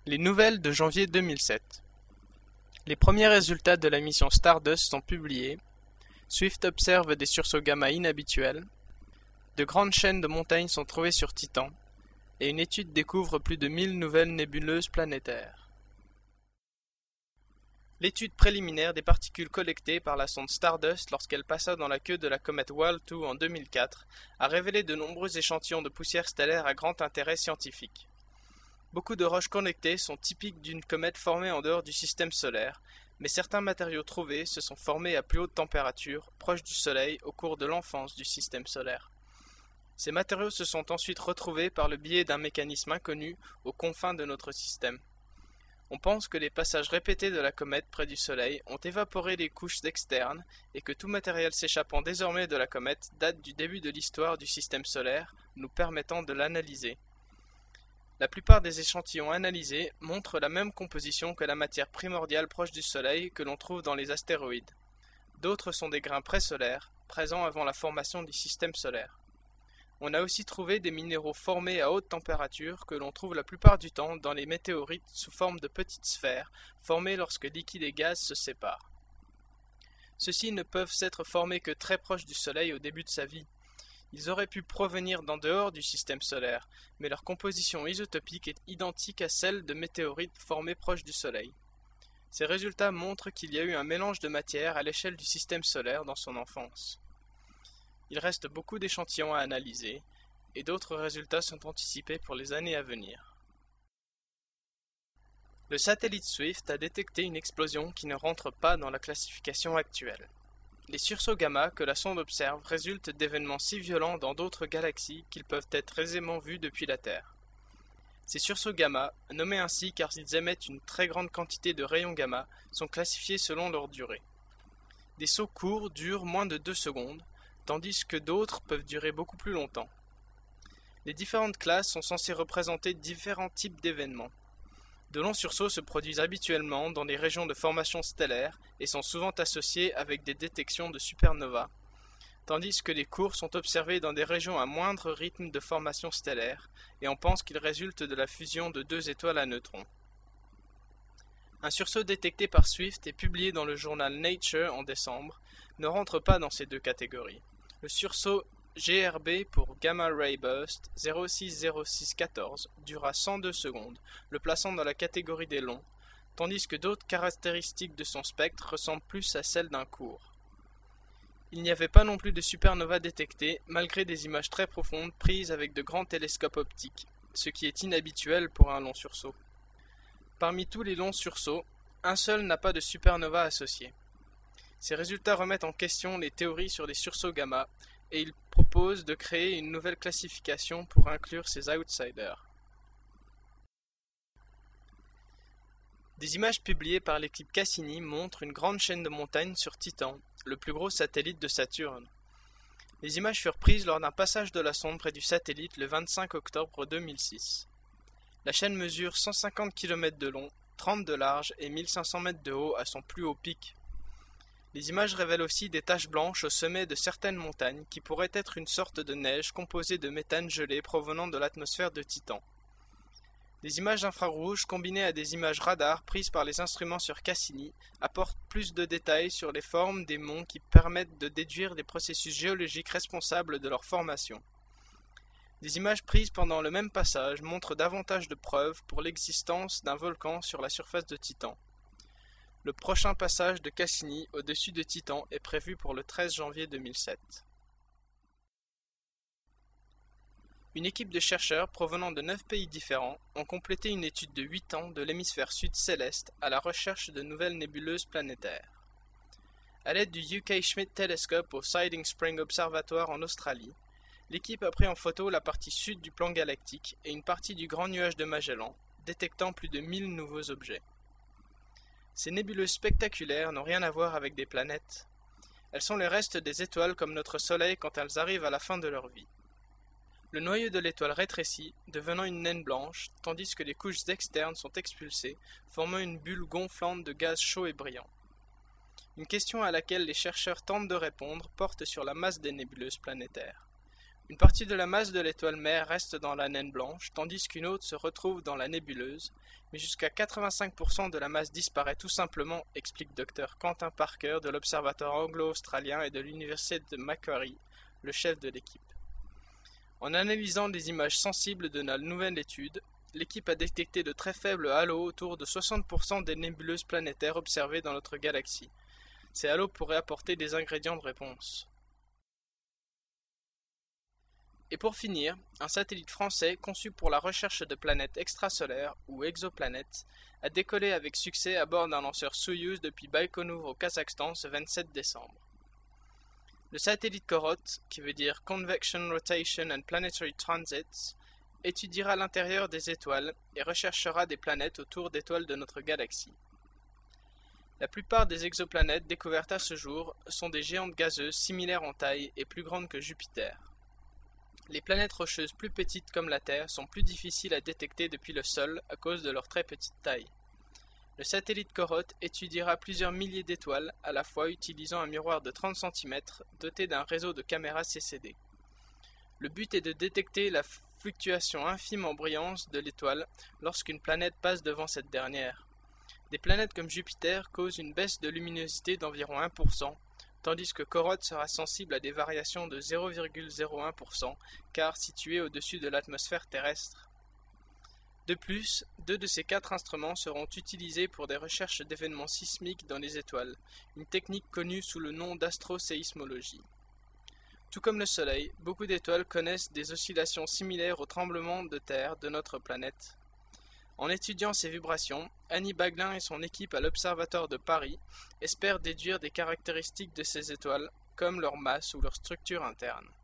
Les nouvelles de janvier 2007. Les premiers résultats de la mission Stardust sont publiés. Swift observe des sursauts gamma inhabituels. De grandes chaînes de montagnes sont trouvées sur Titan. Et une étude découvre plus de 1000 nouvelles nébuleuses planétaires. L'étude préliminaire des particules collectées par la sonde Stardust lorsqu'elle passa dans la queue de la comète WALL-2 en 2004 a révélé de nombreux échantillons de poussière stellaire à grand intérêt scientifique. Beaucoup de roches connectées sont typiques d'une comète formée en dehors du système solaire, mais certains matériaux trouvés se sont formés à plus haute température, proches du Soleil, au cours de l'enfance du système solaire. Ces matériaux se sont ensuite retrouvés par le biais d'un mécanisme inconnu aux confins de notre système. On pense que les passages répétés de la comète près du Soleil ont évaporé les couches externes et que tout matériel s'échappant désormais de la comète date du début de l'histoire du système solaire, nous permettant de l'analyser. La plupart des échantillons analysés montrent la même composition que la matière primordiale proche du Soleil que l'on trouve dans les astéroïdes. D'autres sont des grains présolaires, présents avant la formation du système solaire. On a aussi trouvé des minéraux formés à haute température que l'on trouve la plupart du temps dans les météorites sous forme de petites sphères, formées lorsque liquide et gaz se séparent. Ceux-ci ne peuvent s'être formés que très proches du Soleil au début de sa vie. Ils auraient pu provenir d'en dehors du système solaire, mais leur composition isotopique est identique à celle de météorites formées proches du Soleil. Ces résultats montrent qu'il y a eu un mélange de matière à l'échelle du système solaire dans son enfance. Il reste beaucoup d'échantillons à analyser, et d'autres résultats sont anticipés pour les années à venir. Le satellite Swift a détecté une explosion qui ne rentre pas dans la classification actuelle. Les sursauts gamma que la sonde observe résultent d'événements si violents dans d'autres galaxies qu'ils peuvent être aisément vus depuis la Terre. Ces sursauts gamma, nommés ainsi car ils émettent une très grande quantité de rayons gamma, sont classifiés selon leur durée. Des sauts courts durent moins de 2 secondes, tandis que d'autres peuvent durer beaucoup plus longtemps. Les différentes classes sont censées représenter différents types d'événements. De longs sursauts se produisent habituellement dans des régions de formation stellaire et sont souvent associés avec des détections de supernovas, tandis que les courts sont observés dans des régions à moindre rythme de formation stellaire, et on pense qu'ils résultent de la fusion de 2 étoiles à neutrons. Un sursaut détecté par Swift et publié dans le journal Nature en décembre ne rentre pas dans ces 2 catégories. Le sursaut GRB pour Gamma Ray Burst 060614 dura 102 secondes, le plaçant dans la catégorie des longs, tandis que d'autres caractéristiques de son spectre ressemblent plus à celles d'un court. Il n'y avait pas non plus de supernova détectées, malgré des images très profondes prises avec de grands télescopes optiques, ce qui est inhabituel pour un long sursaut. Parmi tous les longs sursauts, un seul n'a pas de supernova associé. Ces résultats remettent en question les théories sur les sursauts gamma, et il propose de créer une nouvelle classification pour inclure ces outsiders. Des images publiées par l'équipe Cassini montrent une grande chaîne de montagnes sur Titan, le plus gros satellite de Saturne. Les images furent prises lors d'un passage de la sonde près du satellite le 25 octobre 2006. La chaîne mesure 150 km de long, 30 de large et 1500 mètres de haut à son plus haut pic. Les images révèlent aussi des taches blanches au sommet de certaines montagnes qui pourraient être une sorte de neige composée de méthane gelé provenant de l'atmosphère de Titan. Des images infrarouges combinées à des images radar prises par les instruments sur Cassini apportent plus de détails sur les formes des monts qui permettent de déduire les processus géologiques responsables de leur formation. Des images prises pendant le même passage montrent davantage de preuves pour l'existence d'un volcan sur la surface de Titan. Le prochain passage de Cassini au-dessus de Titan est prévu pour le 13 janvier 2007. Une équipe de chercheurs provenant de 9 pays différents ont complété une étude de 8 ans de l'hémisphère sud céleste à la recherche de nouvelles nébuleuses planétaires. À l'aide du UK Schmidt Telescope au Siding Spring Observatoire en Australie, l'équipe a pris en photo la partie sud du plan galactique et une partie du Grand Nuage de Magellan, détectant plus de 1000 nouveaux objets. Ces nébuleuses spectaculaires n'ont rien à voir avec des planètes. Elles sont les restes des étoiles comme notre Soleil quand elles arrivent à la fin de leur vie. Le noyau de l'étoile rétrécit, devenant une naine blanche, tandis que les couches externes sont expulsées, formant une bulle gonflante de gaz chaud et brillant. Une question à laquelle les chercheurs tentent de répondre porte sur la masse des nébuleuses planétaires. Une partie de la masse de l'étoile mère reste dans la naine blanche, tandis qu'une autre se retrouve dans la nébuleuse, mais jusqu'à 85% de la masse disparaît tout simplement, explique Dr Quentin Parker de l'Observatoire anglo-australien et de l'Université de Macquarie, le chef de l'équipe. En analysant des images sensibles de la nouvelle étude, l'équipe a détecté de très faibles halos autour de 60% des nébuleuses planétaires observées dans notre galaxie. Ces halos pourraient apporter des ingrédients de réponse. Et pour finir, un satellite français conçu pour la recherche de planètes extrasolaires ou exoplanètes a décollé avec succès à bord d'un lanceur Soyouz depuis Baïkonour au Kazakhstan ce 27 décembre. Le satellite COROT, qui veut dire Convection, Rotation and Planetary Transits, étudiera l'intérieur des étoiles et recherchera des planètes autour d'étoiles de notre galaxie. La plupart des exoplanètes découvertes à ce jour sont des géantes gazeuses similaires en taille et plus grandes que Jupiter. Les planètes rocheuses plus petites comme la Terre sont plus difficiles à détecter depuis le sol à cause de leur très petite taille. Le satellite COROT étudiera plusieurs milliers d'étoiles à la fois utilisant un miroir de 30 cm doté d'un réseau de caméras CCD. Le but est de détecter la fluctuation infime en brillance de l'étoile lorsqu'une planète passe devant cette dernière. Des planètes comme Jupiter causent une baisse de luminosité d'environ 1%, tandis que COROT sera sensible à des variations de 0,01%, car situé au-dessus de l'atmosphère terrestre. De plus, 2 de ces 4 instruments seront utilisés pour des recherches d'événements sismiques dans les étoiles, une technique connue sous le nom d'astroséismologie. Tout comme le Soleil, beaucoup d'étoiles connaissent des oscillations similaires aux tremblements de terre de notre planète. En étudiant ces vibrations, Annie Baglin et son équipe à l'Observatoire de Paris espèrent déduire des caractéristiques de ces étoiles, comme leur masse ou leur structure interne.